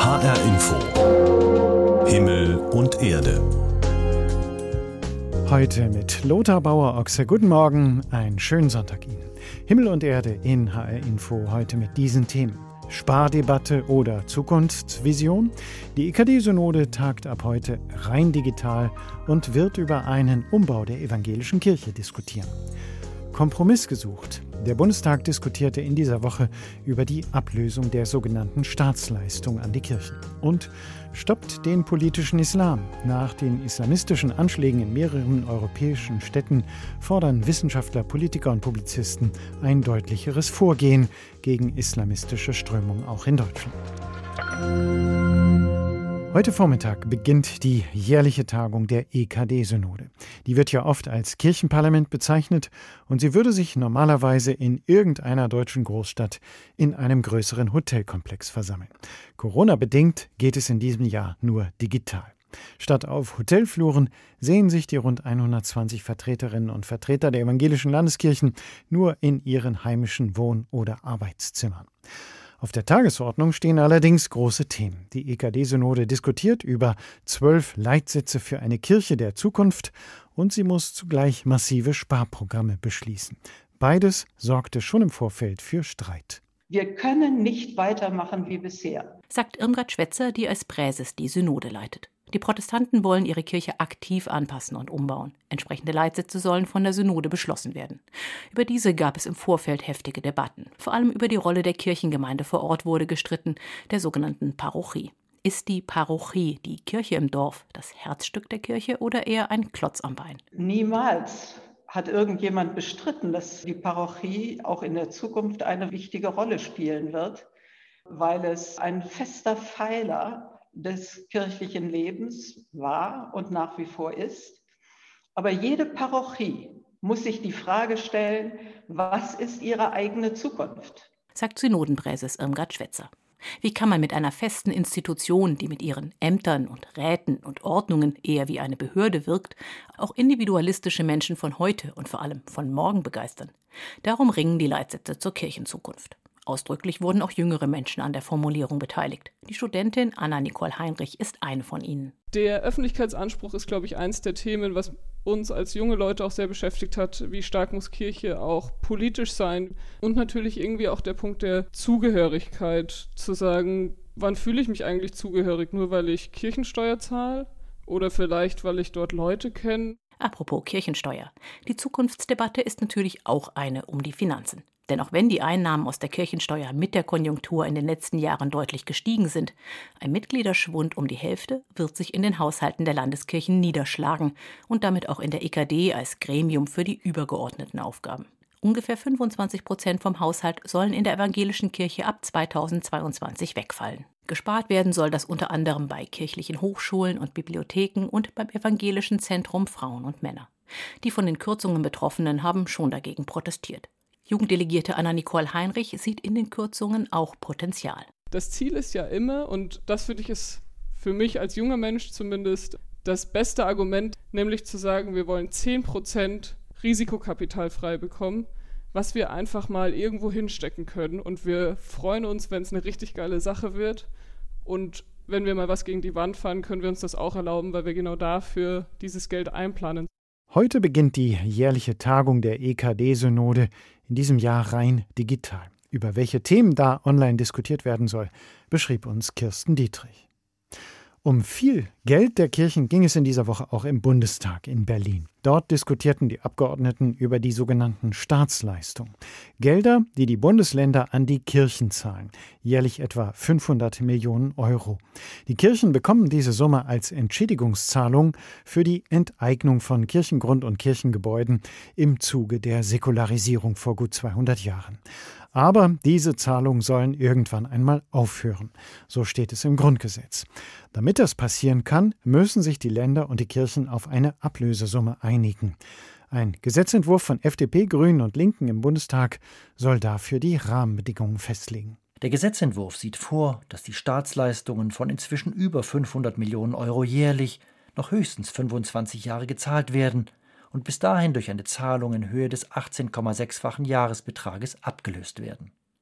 HR Info. Himmel und Erde. Heute mit Lothar Bauer-Ochse. Guten Morgen, einen schönen Sonntag Ihnen. Himmel und Erde in HR Info, heute mit diesen Themen. Spardebatte oder Zukunftsvision? Die EKD-Synode tagt ab heute rein digital und wird über einen Umbau der evangelischen Kirche diskutieren. Kompromiss gesucht. Der Bundestag diskutierte in dieser Woche über die Ablösung der sogenannten Staatsleistung an die Kirchen. Und stoppt den politischen Islam. Nach den islamistischen Anschlägen in mehreren europäischen Städten fordern Wissenschaftler, Politiker und Publizisten ein deutlicheres Vorgehen gegen islamistische Strömungen auch in Deutschland. Heute Vormittag beginnt die jährliche Tagung der EKD-Synode. Die wird ja oft als Kirchenparlament bezeichnet und sie würde sich normalerweise in irgendeiner deutschen Großstadt in einem größeren Hotelkomplex versammeln. Corona-bedingt geht es in diesem Jahr nur digital. Statt auf Hotelfluren sehen sich die rund 120 Vertreterinnen und Vertreter der evangelischen Landeskirchen nur in ihren heimischen Wohn- oder Arbeitszimmern. Auf der Tagesordnung stehen allerdings große Themen. Die EKD-Synode diskutiert über 12 Leitsätze für eine Kirche der Zukunft und sie muss zugleich massive Sparprogramme beschließen. Beides sorgte schon im Vorfeld für Streit. Wir können nicht weitermachen wie bisher, sagt Irmgard Schwetzer, die als Präses die Synode leitet. Die Protestanten wollen ihre Kirche aktiv anpassen und umbauen. Entsprechende Leitsätze sollen von der Synode beschlossen werden. Über diese gab es im Vorfeld heftige Debatten. Vor allem über die Rolle der Kirchengemeinde vor Ort wurde gestritten, der sogenannten Parochie. Ist die Parochie, die Kirche im Dorf, das Herzstück der Kirche oder eher ein Klotz am Bein? Niemals hat irgendjemand bestritten, dass die Parochie auch in der Zukunft eine wichtige Rolle spielen wird, weil es ein fester Pfeiler des kirchlichen Lebens war und nach wie vor ist. Aber jede Parochie muss sich die Frage stellen, was ist ihre eigene Zukunft? Sagt Synodenpräses Irmgard Schwetzer. Wie kann man mit einer festen Institution, die mit ihren Ämtern und Räten und Ordnungen eher wie eine Behörde wirkt, auch individualistische Menschen von heute und vor allem von morgen begeistern? Darum ringen die Leitsätze zur Kirchenzukunft. Ausdrücklich wurden auch jüngere Menschen an der Formulierung beteiligt. Die Studentin Anna-Nicole Heinrich ist eine von ihnen. Der Öffentlichkeitsanspruch ist, glaube ich, eins der Themen, was uns als junge Leute auch sehr beschäftigt hat. Wie stark muss Kirche auch politisch sein? Und natürlich irgendwie auch der Punkt der Zugehörigkeit, zu sagen, wann fühle ich mich eigentlich zugehörig? Nur weil ich Kirchensteuer zahle oder vielleicht, weil ich dort Leute kenne? Apropos Kirchensteuer. Die Zukunftsdebatte ist natürlich auch eine um die Finanzen. Denn auch wenn die Einnahmen aus der Kirchensteuer mit der Konjunktur in den letzten Jahren deutlich gestiegen sind, ein Mitgliederschwund um die Hälfte wird sich in den Haushalten der Landeskirchen niederschlagen und damit auch in der EKD als Gremium für die übergeordneten Aufgaben. Ungefähr 25% vom Haushalt sollen in der evangelischen Kirche ab 2022 wegfallen. Gespart werden soll das unter anderem bei kirchlichen Hochschulen und Bibliotheken und beim Evangelischen Zentrum Frauen und Männer. Die von den Kürzungen Betroffenen haben schon dagegen protestiert. Jugenddelegierte Anna-Nicole Heinrich sieht in den Kürzungen auch Potenzial. Das Ziel ist ja immer, und das finde ich ist für mich als junger Mensch zumindest das beste Argument, nämlich zu sagen, wir wollen 10% Risikokapital frei bekommen, was wir einfach mal irgendwo hinstecken können. Und wir freuen uns, wenn es eine richtig geile Sache wird. Und wenn wir mal was gegen die Wand fahren, können wir uns das auch erlauben, weil wir genau dafür dieses Geld einplanen. Heute beginnt die jährliche Tagung der EKD-Synode, in diesem Jahr rein digital. Über welche Themen da online diskutiert werden soll, beschrieb uns Kirsten Dietrich. Um viel Geld der Kirchen ging es in dieser Woche auch im Bundestag in Berlin. Dort diskutierten die Abgeordneten über die sogenannten Staatsleistungen. Gelder, die die Bundesländer an die Kirchen zahlen. Jährlich etwa 500 Millionen Euro. Die Kirchen bekommen diese Summe als Entschädigungszahlung für die Enteignung von Kirchengrund und Kirchengebäuden im Zuge der Säkularisierung vor gut 200 Jahren. Aber diese Zahlungen sollen irgendwann einmal aufhören. So steht es im Grundgesetz. Damit das passieren kann, müssen sich die Länder und die Kirchen auf eine Ablösesumme einigen. Ein Gesetzentwurf von FDP, Grünen und Linken im Bundestag soll dafür die Rahmenbedingungen festlegen. Der Gesetzentwurf sieht vor, dass die Staatsleistungen von inzwischen über 500 Millionen Euro jährlich noch höchstens 25 Jahre gezahlt werden und bis dahin durch eine Zahlung in Höhe des 18,6-fachen Jahresbetrages abgelöst werden.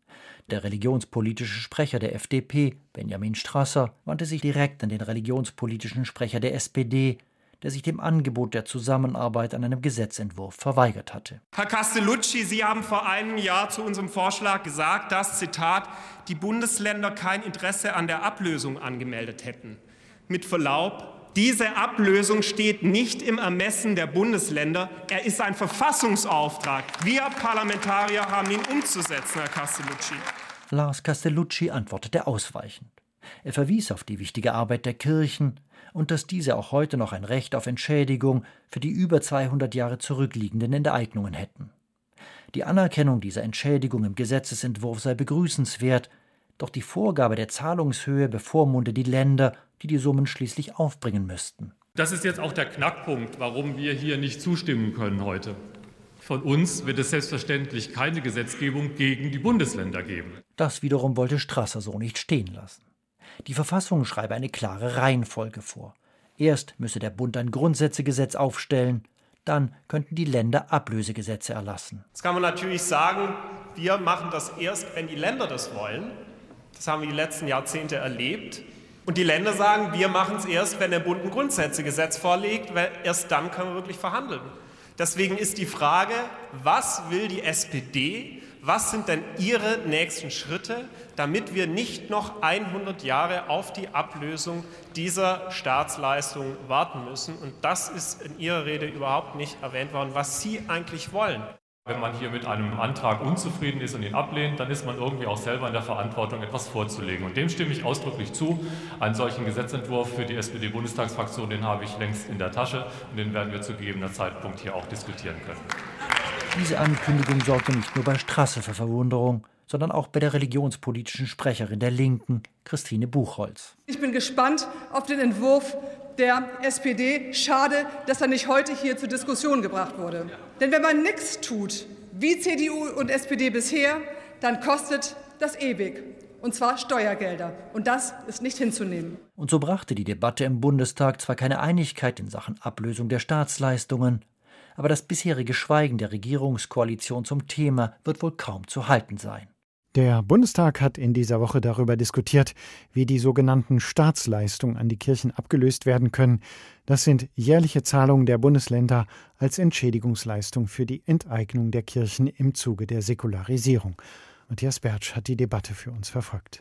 Der religionspolitische Sprecher der FDP, Benjamin Strasser, wandte sich direkt an den religionspolitischen Sprecher der SPD, der sich dem Angebot der Zusammenarbeit an einem Gesetzentwurf verweigert hatte. Herr Castellucci, Sie haben vor einem Jahr zu unserem Vorschlag gesagt, dass, Zitat, die Bundesländer kein Interesse an der Ablösung angemeldet hätten. Mit Verlaub, diese Ablösung steht nicht im Ermessen der Bundesländer. Er ist ein Verfassungsauftrag. Wir Parlamentarier haben ihn umzusetzen, Herr Castellucci. Lars Castellucci antwortete ausweichend. Er verwies auf die wichtige Arbeit der Kirchen und dass diese auch heute noch ein Recht auf Entschädigung für die über 200 Jahre zurückliegenden Enteignungen hätten. Die Anerkennung dieser Entschädigung im Gesetzesentwurf sei begrüßenswert, doch die Vorgabe der Zahlungshöhe bevormunde die Länder, die die Summen schließlich aufbringen müssten. Das ist jetzt auch der Knackpunkt, warum wir hier nicht zustimmen können heute. Von uns wird es selbstverständlich keine Gesetzgebung gegen die Bundesländer geben. Das wiederum wollte Strasser so nicht stehen lassen. Die Verfassung schreibe eine klare Reihenfolge vor. Erst müsse der Bund ein Grundsätzegesetz aufstellen, dann könnten die Länder Ablösegesetze erlassen. Jetzt kann man natürlich sagen, wir machen das erst, wenn die Länder das wollen. Das haben wir die letzten Jahrzehnte erlebt. Und die Länder sagen, wir machen es erst, wenn der Bund ein Grundsätzegesetz vorlegt, weil erst dann können wir wirklich verhandeln. Deswegen ist die Frage, was will die SPD? Was sind denn Ihre nächsten Schritte, damit wir nicht noch 100 Jahre auf die Ablösung dieser Staatsleistung warten müssen? Und das ist in Ihrer Rede überhaupt nicht erwähnt worden, was Sie eigentlich wollen. Wenn man hier mit einem Antrag unzufrieden ist und ihn ablehnt, dann ist man irgendwie auch selber in der Verantwortung, etwas vorzulegen. Und dem stimme ich ausdrücklich zu. Einen solchen Gesetzentwurf für die SPD-Bundestagsfraktion, den habe ich längst in der Tasche und den werden wir zu gegebener Zeitpunkt hier auch diskutieren können. Diese Ankündigung sorgte nicht nur bei Strasser für Verwunderung, sondern auch bei der religionspolitischen Sprecherin der Linken, Christine Buchholz. Ich bin gespannt auf den Entwurf der SPD. Schade, dass er nicht heute hier zur Diskussion gebracht wurde. Denn wenn man nichts tut, wie CDU und SPD bisher, dann kostet das ewig. Und zwar Steuergelder. Und das ist nicht hinzunehmen. Und so brachte die Debatte im Bundestag zwar keine Einigkeit in Sachen Ablösung der Staatsleistungen, aber das bisherige Schweigen der Regierungskoalition zum Thema wird wohl kaum zu halten sein. Der Bundestag hat in dieser Woche darüber diskutiert, wie die sogenannten Staatsleistungen an die Kirchen abgelöst werden können. Das sind jährliche Zahlungen der Bundesländer als Entschädigungsleistung für die Enteignung der Kirchen im Zuge der Säkularisierung. Matthias Bertsch hat die Debatte für uns verfolgt.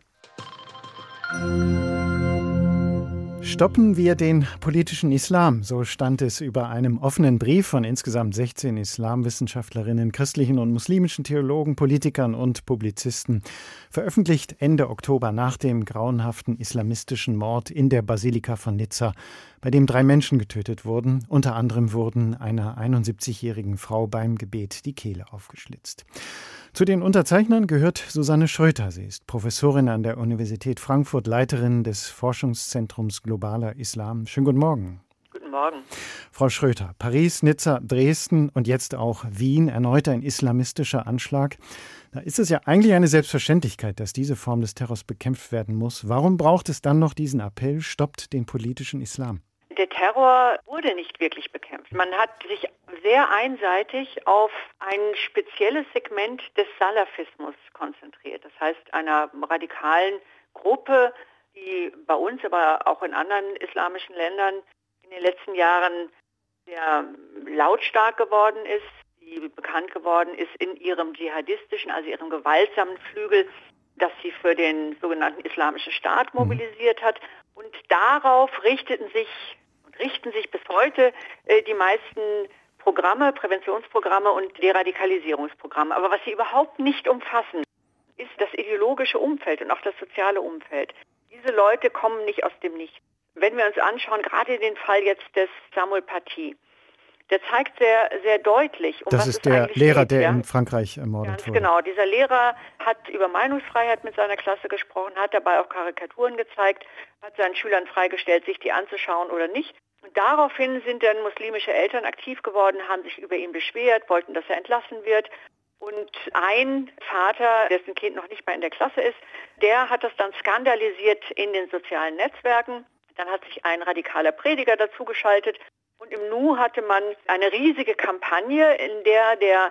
Stoppen wir den politischen Islam, so stand es über einem offenen Brief von insgesamt 16 Islamwissenschaftlerinnen, christlichen und muslimischen Theologen, Politikern und Publizisten, veröffentlicht Ende Oktober nach dem grauenhaften islamistischen Mord in der Basilika von Nizza, bei dem 3 Menschen getötet wurden. Unter anderem wurden einer 71-jährigen Frau beim Gebet die Kehle aufgeschlitzt. Zu den Unterzeichnern gehört Susanne Schröter. Sie ist Professorin an der Universität Frankfurt, Leiterin des Forschungszentrums Globaler Islam. Schönen guten Morgen. Guten Morgen. Frau Schröter, Paris, Nizza, Dresden und jetzt auch Wien, erneut ein islamistischer Anschlag. Da ist es ja eigentlich eine Selbstverständlichkeit, dass diese Form des Terrors bekämpft werden muss. Warum braucht es dann noch diesen Appell, stoppt den politischen Islam? Der Terror wurde nicht wirklich bekämpft. Man hat sich sehr einseitig auf ein spezielles Segment des Salafismus konzentriert. Das heißt, einer radikalen Gruppe, die bei uns, aber auch in anderen islamischen Ländern in den letzten Jahren sehr lautstark geworden ist, die bekannt geworden ist in ihrem dschihadistischen, also ihrem gewaltsamen Flügel, das sie für den sogenannten Islamischen Staat mobilisiert hat. Und darauf richten sich bis heute die meisten Programme, Präventionsprogramme und Deradikalisierungsprogramme. Aber was sie überhaupt nicht umfassen, ist das ideologische Umfeld und auch das soziale Umfeld. Diese Leute kommen nicht aus dem Nichts. Wenn wir uns anschauen, gerade den Fall jetzt des Samuel Paty, der zeigt sehr, sehr deutlich, das ist der Lehrer, der in Frankreich ermordet wurde. Genau, dieser Lehrer hat über Meinungsfreiheit mit seiner Klasse gesprochen, hat dabei auch Karikaturen gezeigt, hat seinen Schülern freigestellt, sich die anzuschauen oder nicht. Und daraufhin sind dann muslimische Eltern aktiv geworden, haben sich über ihn beschwert, wollten, dass er entlassen wird. Und ein Vater, dessen Kind noch nicht mal in der Klasse ist, der hat das dann skandalisiert in den sozialen Netzwerken. Dann hat sich ein radikaler Prediger dazugeschaltet. Und im Nu hatte man eine riesige Kampagne, in der der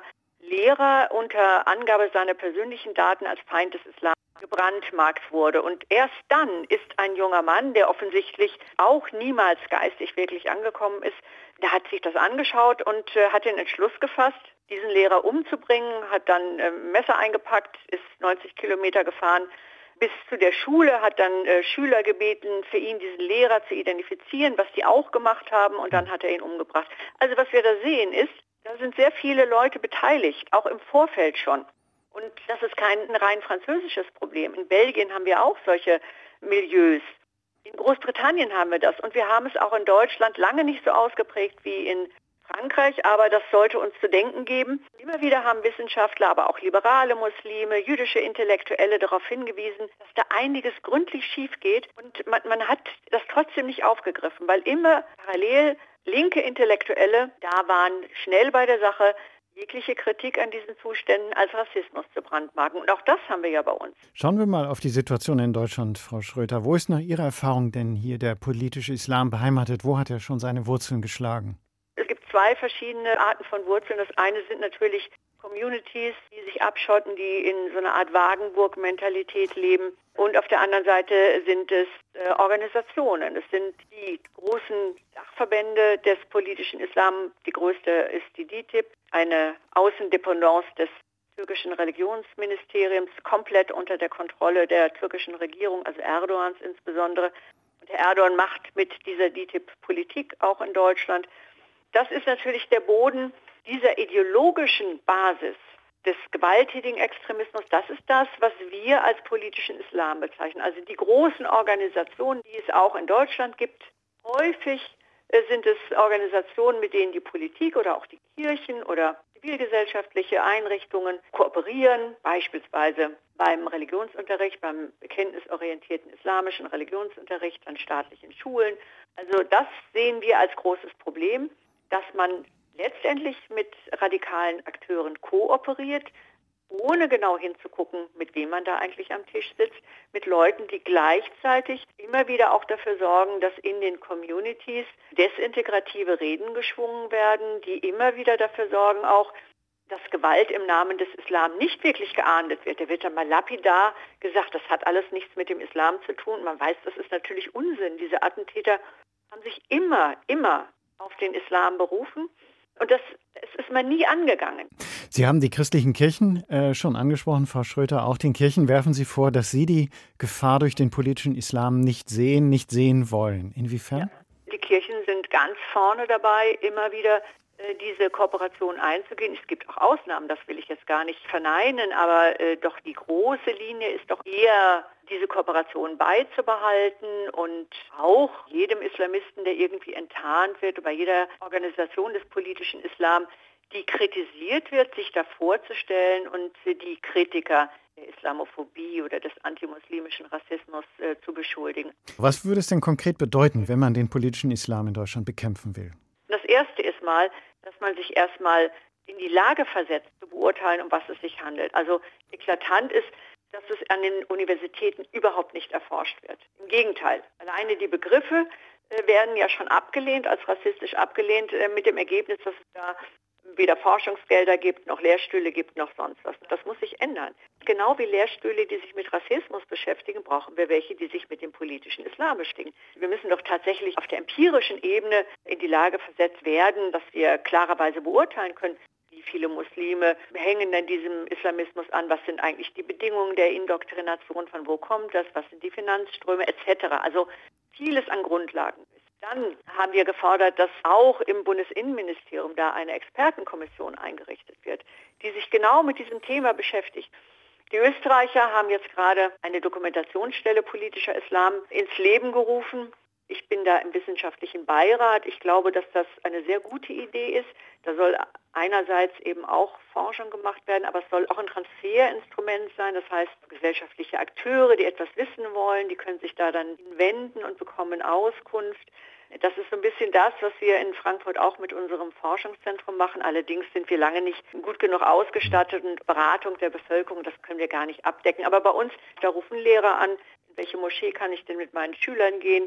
Lehrer unter Angabe seiner persönlichen Daten als Feind des Islam gebrandmarkt wurde. Und erst dann ist ein junger Mann, der offensichtlich auch niemals geistig wirklich angekommen ist, der hat sich das angeschaut und hat den Entschluss gefasst, diesen Lehrer umzubringen, hat dann Messer eingepackt, ist 90 Kilometer gefahren bis zu der Schule, hat dann Schüler gebeten, für ihn diesen Lehrer zu identifizieren, was die auch gemacht haben, und dann hat er ihn umgebracht. Also was wir da sehen ist, da sind sehr viele Leute beteiligt, auch im Vorfeld schon. Und das ist kein rein französisches Problem. In Belgien haben wir auch solche Milieus. In Großbritannien haben wir das. Und wir haben es auch in Deutschland lange nicht so ausgeprägt wie in Frankreich, aber das sollte uns zu denken geben. Immer wieder haben Wissenschaftler, aber auch liberale Muslime, jüdische Intellektuelle darauf hingewiesen, dass da einiges gründlich schief geht. Und man hat das trotzdem nicht aufgegriffen, weil immer parallel linke Intellektuelle da waren, schnell bei der Sache, jegliche Kritik an diesen Zuständen als Rassismus zu brandmarken. Und auch das haben wir ja bei uns. Schauen wir mal auf die Situation in Deutschland, Frau Schröter. Wo ist nach Ihrer Erfahrung denn hier der politische Islam beheimatet? Wo hat er schon seine Wurzeln geschlagen? Es gibt zwei verschiedene Arten von Wurzeln. Das eine sind natürlich Communities, die sich abschotten, die in so einer Art Wagenburg-Mentalität leben. Und auf der anderen Seite sind es Organisationen. Es sind die großen Dachverbände des politischen Islam. Die größte ist die DİTİB, eine Außendependance des türkischen Religionsministeriums, komplett unter der Kontrolle der türkischen Regierung, also Erdogans insbesondere. Und Herr Erdogan macht mit dieser DİTİB Politik auch in Deutschland. Das ist natürlich der Boden dieser ideologischen Basis des gewalttätigen Extremismus. Das ist das, was wir als politischen Islam bezeichnen. Also die großen Organisationen, die es auch in Deutschland gibt. Häufig sind es Organisationen, mit denen die Politik oder auch die Kirchen oder zivilgesellschaftliche Einrichtungen kooperieren, beispielsweise beim Religionsunterricht, beim bekenntnisorientierten islamischen Religionsunterricht an staatlichen Schulen. Also das sehen wir als großes Problem, dass man letztendlich mit radikalen Akteuren kooperiert, ohne genau hinzugucken, mit wem man da eigentlich am Tisch sitzt, mit Leuten, die gleichzeitig immer wieder auch dafür sorgen, dass in den Communities desintegrative Reden geschwungen werden, die immer wieder dafür sorgen auch, dass Gewalt im Namen des Islam nicht wirklich geahndet wird. Da wird dann mal lapidar gesagt, das hat alles nichts mit dem Islam zu tun. Man weiß, das ist natürlich Unsinn. Diese Attentäter haben sich immer auf den Islam berufen. Und es ist man nie angegangen. Sie haben die christlichen Kirchen schon angesprochen, Frau Schröter. Auch den Kirchen werfen Sie vor, dass sie die Gefahr durch den politischen Islam nicht sehen wollen. Inwiefern? Ja. Die Kirchen sind ganz vorne dabei, immer wieder diese Kooperation einzugehen. Es gibt auch Ausnahmen, das will ich jetzt gar nicht verneinen, aber doch die große Linie ist doch eher, diese Kooperation beizubehalten und auch jedem Islamisten, der irgendwie enttarnt wird, bei jeder Organisation des politischen Islam, die kritisiert wird, sich da vorzustellen und die Kritiker der Islamophobie oder des antimuslimischen Rassismus zu beschuldigen. Was würde es denn konkret bedeuten, wenn man den politischen Islam in Deutschland bekämpfen will? Das Erste ist mal, dass man sich erstmal in die Lage versetzt, zu beurteilen, um was es sich handelt. Also eklatant ist, dass es an den Universitäten überhaupt nicht erforscht wird. Im Gegenteil, alleine die Begriffe werden ja schon abgelehnt, als rassistisch abgelehnt, mit dem Ergebnis, dass es da weder Forschungsgelder gibt, noch Lehrstühle gibt, noch sonst was. Das muss sich ändern. Genau wie Lehrstühle, die sich mit Rassismus beschäftigen, brauchen wir welche, die sich mit dem politischen Islam beschäftigen. Wir müssen doch tatsächlich auf der empirischen Ebene in die Lage versetzt werden, dass wir klarerweise beurteilen können, wie viele Muslime hängen denn diesem Islamismus an, was sind eigentlich die Bedingungen der Indoktrination, von wo kommt das, was sind die Finanzströme etc. Also vieles an Grundlagen. Dann haben wir gefordert, dass auch im Bundesinnenministerium da eine Expertenkommission eingerichtet wird, die sich genau mit diesem Thema beschäftigt. Die Österreicher haben jetzt gerade eine Dokumentationsstelle politischer Islam ins Leben gerufen. Ich bin da im wissenschaftlichen Beirat. Ich glaube, dass das eine sehr gute Idee ist. Da soll einerseits eben auch Forschung gemacht werden, aber es soll auch ein Transferinstrument sein. Das heißt, gesellschaftliche Akteure, die etwas wissen wollen, die können sich da dann hinwenden und bekommen Auskunft. Das ist so ein bisschen das, was wir in Frankfurt auch mit unserem Forschungszentrum machen. Allerdings sind wir lange nicht gut genug ausgestattet und Beratung der Bevölkerung, das können wir gar nicht abdecken. Aber bei uns, da rufen Lehrer an, in welche Moschee kann ich denn mit meinen Schülern gehen?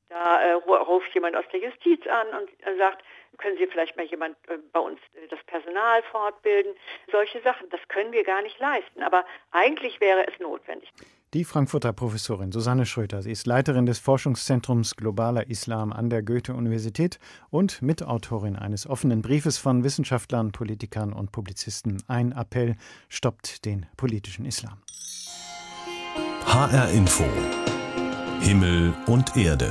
Da ruft jemand aus der Justiz an und sagt, können Sie vielleicht mal jemand bei uns das Personal fortbilden? Solche Sachen, das können wir gar nicht leisten. Aber eigentlich wäre es notwendig. Die Frankfurter Professorin Susanne Schröter. Sie ist Leiterin des Forschungszentrums Globaler Islam an der Goethe-Universität und Mitautorin eines offenen Briefes von Wissenschaftlern, Politikern und Publizisten. Ein Appell: Stoppt den politischen Islam. HR Info. Himmel und Erde.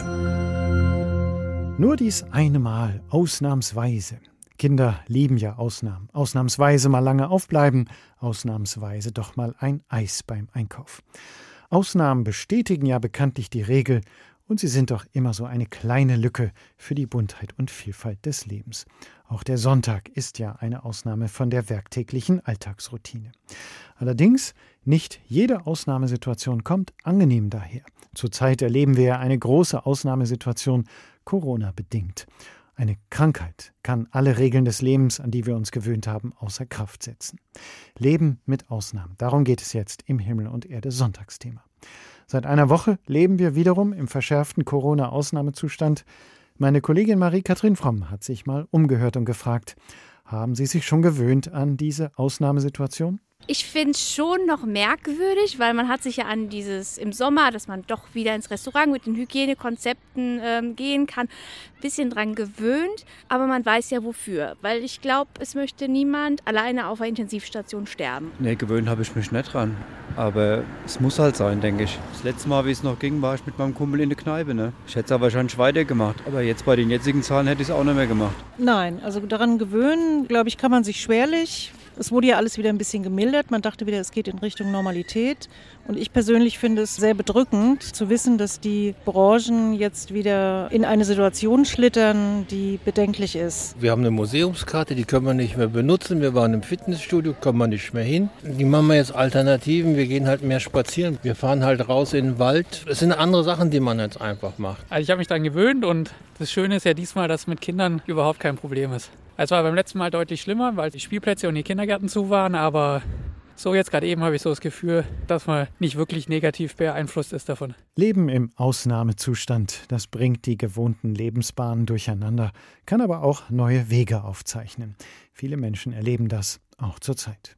Nur dies eine Mal, ausnahmsweise. Kinder lieben ja Ausnahmen. Ausnahmsweise mal lange aufbleiben, ausnahmsweise doch mal ein Eis beim Einkauf. Ausnahmen bestätigen ja bekanntlich die Regel und sie sind doch immer so eine kleine Lücke für die Buntheit und Vielfalt des Lebens. Auch der Sonntag ist ja eine Ausnahme von der werktäglichen Alltagsroutine. Allerdings, nicht jede Ausnahmesituation kommt angenehm daher. Zurzeit erleben wir ja eine große Ausnahmesituation, Corona-bedingt. Eine Krankheit kann alle Regeln des Lebens, an die wir uns gewöhnt haben, außer Kraft setzen. Leben mit Ausnahmen. Darum geht es jetzt im Himmel und Erde Sonntagsthema. Seit einer Woche leben wir wiederum im verschärften Corona-Ausnahmezustand. Meine Kollegin Marie-Kathrin Fromm hat sich mal umgehört und gefragt, haben Sie sich schon gewöhnt an diese Ausnahmesituation? Ich finde es schon noch merkwürdig, weil man hat sich ja an dieses im Sommer, dass man doch wieder ins Restaurant mit den Hygienekonzepten gehen kann, ein bisschen dran gewöhnt. Aber man weiß ja wofür, weil ich glaube, es möchte niemand alleine auf einer Intensivstation sterben. Nee, gewöhnt habe ich mich nicht dran. Aber es muss halt sein, denke ich. Das letzte Mal, wie es noch ging, war ich mit meinem Kumpel in der Kneipe. Ne? Ich hätte es aber wahrscheinlich weitergemacht. Aber jetzt bei den jetzigen Zahlen hätte ich es auch nicht mehr gemacht. Nein, also daran gewöhnen, glaube ich, kann man sich schwerlich. Es wurde ja alles wieder ein bisschen gemildert. Man dachte wieder, es geht in Richtung Normalität. Und ich persönlich finde es sehr bedrückend zu wissen, dass die Branchen jetzt wieder in eine Situation schlittern, die bedenklich ist. Wir haben eine Museumskarte, die können wir nicht mehr benutzen. Wir waren im Fitnessstudio, kommen wir nicht mehr hin. Die machen wir jetzt Alternativen. Wir gehen halt mehr spazieren. Wir fahren halt raus in den Wald. Es sind andere Sachen, die man jetzt einfach macht. Also ich habe mich daran gewöhnt und das Schöne ist ja diesmal, dass mit Kindern überhaupt kein Problem ist. Es war beim letzten Mal deutlich schlimmer, weil die Spielplätze und die Kindergärten zu waren, aber so jetzt gerade eben habe ich so das Gefühl, dass man nicht wirklich negativ beeinflusst ist davon. Leben im Ausnahmezustand, das bringt die gewohnten Lebensbahnen durcheinander, kann aber auch neue Wege aufzeichnen. Viele Menschen erleben das auch zurzeit.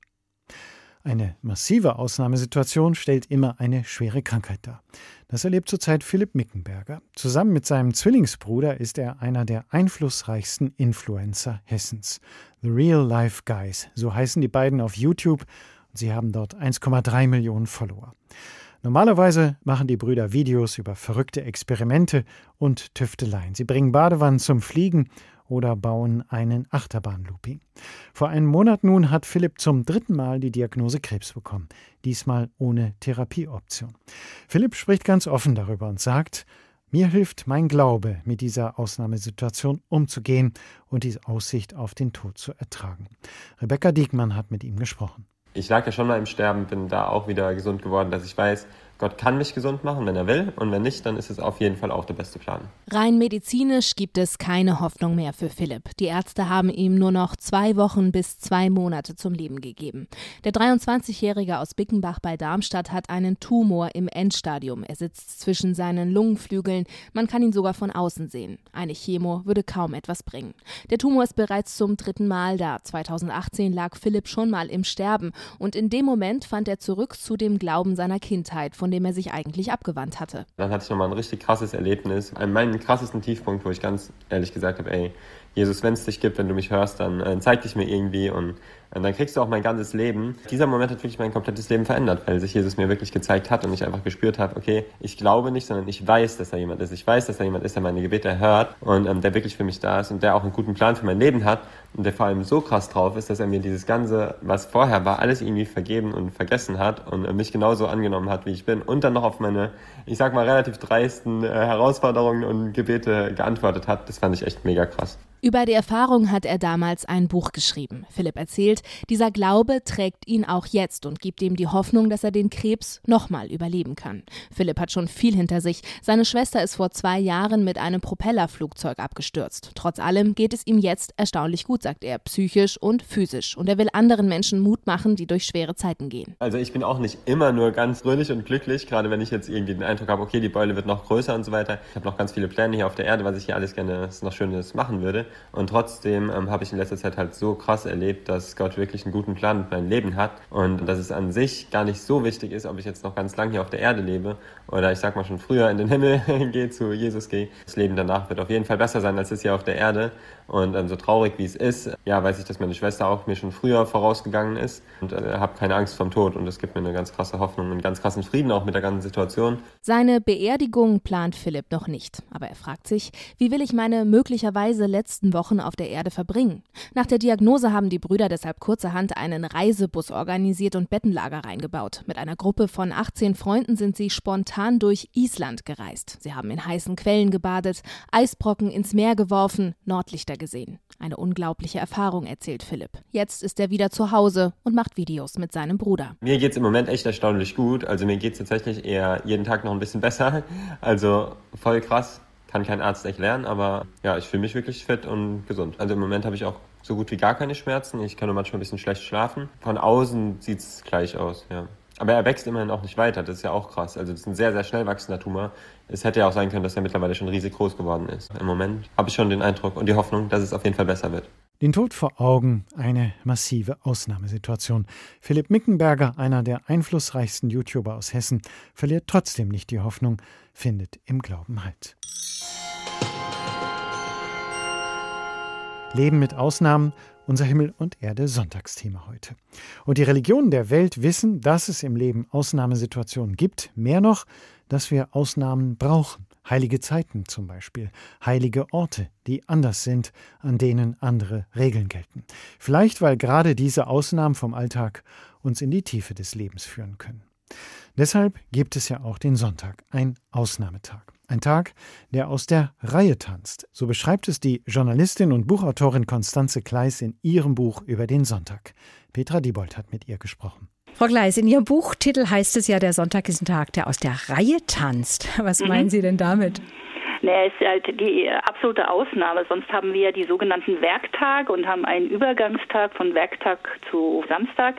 Eine massive Ausnahmesituation stellt immer eine schwere Krankheit dar. Das erlebt zurzeit Philipp Mickenberger. Zusammen mit seinem Zwillingsbruder ist er einer der einflussreichsten Influencer Hessens. The Real Life Guys, so heißen die beiden auf YouTube. Und sie haben dort 1,3 Millionen Follower. Normalerweise machen die Brüder Videos über verrückte Experimente und Tüfteleien. Sie bringen Badewannen zum Fliegen oder bauen einen Achterbahnlooping. Vor einem Monat nun hat Philipp zum 3. Mal die Diagnose Krebs bekommen, diesmal ohne Therapieoption. Philipp spricht ganz offen darüber und sagt, mir hilft mein Glaube, mit dieser Ausnahmesituation umzugehen und die Aussicht auf den Tod zu ertragen. Rebecca Diekmann hat mit ihm gesprochen. Ich lag ja schon mal im Sterben, bin da auch wieder gesund geworden, dass ich weiß, Gott kann mich gesund machen, wenn er will, und wenn nicht, dann ist es auf jeden Fall auch der beste Plan. Rein medizinisch gibt es keine Hoffnung mehr für Philipp. Die Ärzte haben ihm nur noch 2 Wochen bis 2 Monate zum Leben gegeben. Der 23-Jährige aus Bickenbach bei Darmstadt hat einen Tumor im Endstadium. Er sitzt zwischen seinen Lungenflügeln. Man kann ihn sogar von außen sehen. Eine Chemo würde kaum etwas bringen. Der Tumor ist bereits zum 3. Mal da. 2018 lag Philipp schon mal im Sterben. Und in dem Moment fand er zurück zu dem Glauben seiner Kindheit, von dem er sich eigentlich abgewandt hatte. Dann hatte ich nochmal ein richtig krasses Erlebnis. An meinem krassesten Tiefpunkt, wo ich ganz ehrlich gesagt habe, ey, Jesus, wenn es dich gibt, wenn du mich hörst, dann zeig dich mir irgendwie und dann kriegst du auch mein ganzes Leben. Dieser Moment hat wirklich mein komplettes Leben verändert, weil sich Jesus mir wirklich gezeigt hat und ich einfach gespürt habe, okay, ich glaube nicht, sondern ich weiß, dass da jemand ist. Ich weiß, dass da jemand ist, der meine Gebete hört und der wirklich für mich da ist und der auch einen guten Plan für mein Leben hat und der vor allem so krass drauf ist, dass er mir dieses Ganze, was vorher war, alles irgendwie vergeben und vergessen hat und mich genauso angenommen hat, wie ich bin und dann noch auf meine, ich sag mal, relativ dreisten Herausforderungen und Gebete geantwortet hat. Das fand ich echt mega krass. Über die Erfahrung hat er damals ein Buch geschrieben. Philipp erzählt, dieser Glaube trägt ihn auch jetzt und gibt ihm die Hoffnung, dass er den Krebs nochmal überleben kann. Philipp hat schon viel hinter sich. Seine Schwester ist vor 2 Jahren mit einem Propellerflugzeug abgestürzt. Trotz allem geht es ihm jetzt erstaunlich gut, sagt er, psychisch und physisch. Und er will anderen Menschen Mut machen, die durch schwere Zeiten gehen. Also ich bin auch nicht immer nur ganz fröhlich und glücklich, gerade wenn ich jetzt irgendwie den Eindruck habe, okay, die Beule wird noch größer und so weiter. Ich habe noch ganz viele Pläne hier auf der Erde, was ich hier alles gerne noch Schönes machen würde. Und trotzdem habe ich in letzter Zeit halt so krass erlebt, dass Gott wirklich einen guten Plan mit meinem Leben hat und dass es an sich gar nicht so wichtig ist, ob ich jetzt noch ganz lang hier auf der Erde lebe oder ich sag mal schon früher in den Himmel gehe, zu Jesus gehe. Das Leben danach wird auf jeden Fall besser sein als es hier auf der Erde. Und so traurig wie es ist, ja, weiß ich, dass meine Schwester auch mir schon früher vorausgegangen ist und habe keine Angst vorm Tod. Und das gibt mir eine ganz krasse Hoffnung und einen ganz krassen Frieden auch mit der ganzen Situation. Seine Beerdigung plant Philipp noch nicht. Aber er fragt sich, wie will ich meine möglicherweise letzten Wochen auf der Erde verbringen? Nach der Diagnose haben die Brüder deshalb kurzerhand einen Reisebus organisiert und Bettenlager reingebaut. Mit einer Gruppe von 18 Freunden sind sie spontan durch Island gereist. Sie haben in heißen Quellen gebadet, Eisbrocken ins Meer geworfen, Nordlichter gesehen. Eine unglaubliche Erfahrung, erzählt Philipp. Jetzt ist er wieder zu Hause und macht Videos mit seinem Bruder. Mir geht's im Moment echt erstaunlich gut. Also mir geht's tatsächlich eher jeden Tag noch ein bisschen besser. Also voll krass. Kann kein Arzt erklären, aber ja, ich fühle mich wirklich fit und gesund. Also im Moment habe ich auch so gut wie gar keine Schmerzen. Ich kann nur manchmal ein bisschen schlecht schlafen. Von außen sieht es gleich aus, ja. Aber er wächst immerhin auch nicht weiter, das ist ja auch krass. Also das ist ein sehr, sehr schnell wachsender Tumor. Es hätte ja auch sein können, dass er mittlerweile schon riesig groß geworden ist. Im Moment habe ich schon den Eindruck und die Hoffnung, dass es auf jeden Fall besser wird. Den Tod vor Augen, eine massive Ausnahmesituation. Philipp Mickenberger, einer der einflussreichsten YouTuber aus Hessen, verliert trotzdem nicht die Hoffnung, findet im Glauben Halt. Leben mit Ausnahmen, unser Himmel und Erde Sonntagsthema heute. Und die Religionen der Welt wissen, dass es im Leben Ausnahmesituationen gibt. Mehr noch, dass wir Ausnahmen brauchen. Heilige Zeiten zum Beispiel, heilige Orte, die anders sind, an denen andere Regeln gelten. Vielleicht, weil gerade diese Ausnahmen vom Alltag uns in die Tiefe des Lebens führen können. Deshalb gibt es ja auch den Sonntag, ein Ausnahmetag. Ein Tag, der aus der Reihe tanzt. So beschreibt es die Journalistin und Buchautorin Constanze Kleiss in ihrem Buch über den Sonntag. Petra Diebold hat mit ihr gesprochen. Frau Kleiss, in Ihrem Buchtitel heißt es ja, der Sonntag ist ein Tag, der aus der Reihe tanzt. Was meinen Sie denn damit? Es ist halt die absolute Ausnahme. Sonst haben wir die sogenannten Werktage und haben einen Übergangstag von Werktag zu Samstag.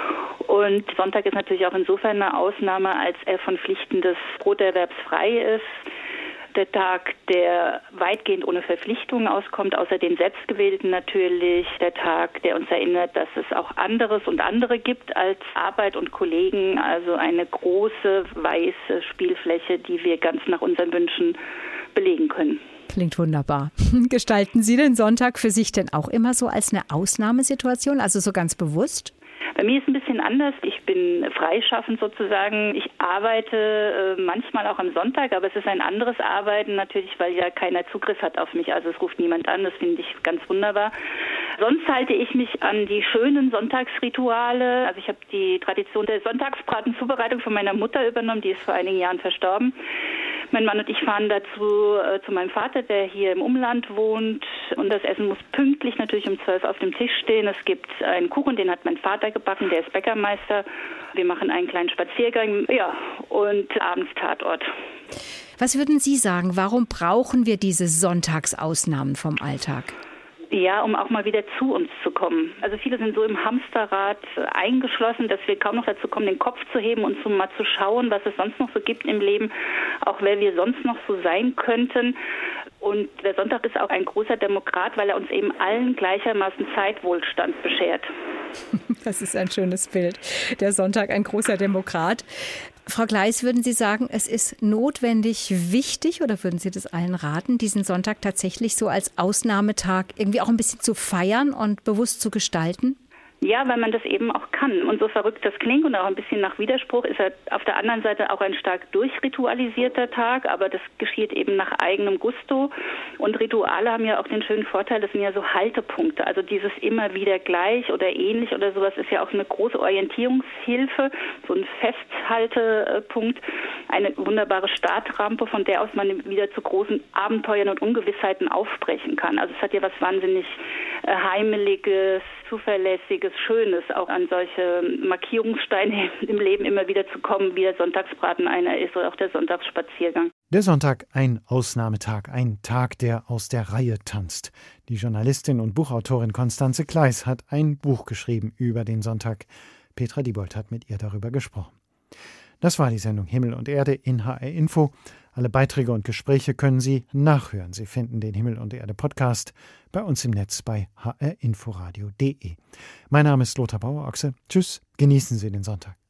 Und Sonntag ist natürlich auch insofern eine Ausnahme, als er von Pflichten des Broterwerbs frei ist. Der Tag, der weitgehend ohne Verpflichtungen auskommt, außer den selbstgewählten natürlich. Der Tag, der uns erinnert, dass es auch anderes und andere gibt als Arbeit und Kollegen. Also eine große, weiße Spielfläche, die wir ganz nach unseren Wünschen belegen können. Klingt wunderbar. Gestalten Sie den Sonntag für sich denn auch immer so als eine Ausnahmesituation, also so ganz bewusst? Bei mir ist es ein bisschen anders. Ich bin freischaffend sozusagen. Ich arbeite manchmal auch am Sonntag, aber es ist ein anderes Arbeiten natürlich, weil ja keiner Zugriff hat auf mich. Also es ruft niemand an, das finde ich ganz wunderbar. Sonst halte ich mich an die schönen Sonntagsrituale. Also ich habe die Tradition der Sonntagsbratenzubereitung von meiner Mutter übernommen, die ist vor einigen Jahren verstorben. Mein Mann und ich fahren dazu zu meinem Vater, der hier im Umland wohnt. Und das Essen muss pünktlich natürlich um 12 auf dem Tisch stehen. Es gibt einen Kuchen, den hat mein Vater gebacken, der ist Bäckermeister. Wir machen einen kleinen Spaziergang, ja, und abends Tatort. Was würden Sie sagen, warum brauchen wir diese Sonntagsausnahmen vom Alltag? Ja, um auch mal wieder zu uns zu kommen. Also viele sind so im Hamsterrad eingeschlossen, dass wir kaum noch dazu kommen, den Kopf zu heben und mal zu schauen, was es sonst noch so gibt im Leben, auch wer wir sonst noch so sein könnten. Und der Sonntag ist auch ein großer Demokrat, weil er uns eben allen gleichermaßen Zeitwohlstand beschert. Das ist ein schönes Bild. Der Sonntag ein großer Demokrat. Frau Kleiss, würden Sie sagen, es ist notwendig wichtig oder würden Sie das allen raten, diesen Sonntag tatsächlich so als Ausnahmetag irgendwie auch ein bisschen zu feiern und bewusst zu gestalten? Ja, weil man das eben auch kann. Und so verrückt das klingt und auch ein bisschen nach Widerspruch, ist er auf der anderen Seite auch ein stark durchritualisierter Tag, aber das geschieht eben nach eigenem Gusto. Und Rituale haben ja auch den schönen Vorteil, das sind ja so Haltepunkte. Also dieses immer wieder gleich oder ähnlich oder sowas ist ja auch eine große Orientierungshilfe, so ein Festhaltepunkt, eine wunderbare Startrampe, von der aus man wieder zu großen Abenteuern und Ungewissheiten aufbrechen kann. Also es hat ja was wahnsinnig Heimeliges, Zuverlässiges, Schönes, auch an solche Markierungssteine im Leben immer wieder zu kommen, wie der Sonntagsbraten einer ist oder auch der Sonntagsspaziergang. Der Sonntag, ein Ausnahmetag, ein Tag, der aus der Reihe tanzt. Die Journalistin und Buchautorin Constanze Kleiss hat ein Buch geschrieben über den Sonntag. Petra Diebold hat mit ihr darüber gesprochen. Das war die Sendung Himmel und Erde in HR Info. Alle Beiträge und Gespräche können Sie nachhören. Sie finden den Himmel und Erde Podcast bei uns im Netz bei hrinforadio.de. Mein Name ist Lothar Bauer-Ochse. Tschüss, genießen Sie den Sonntag.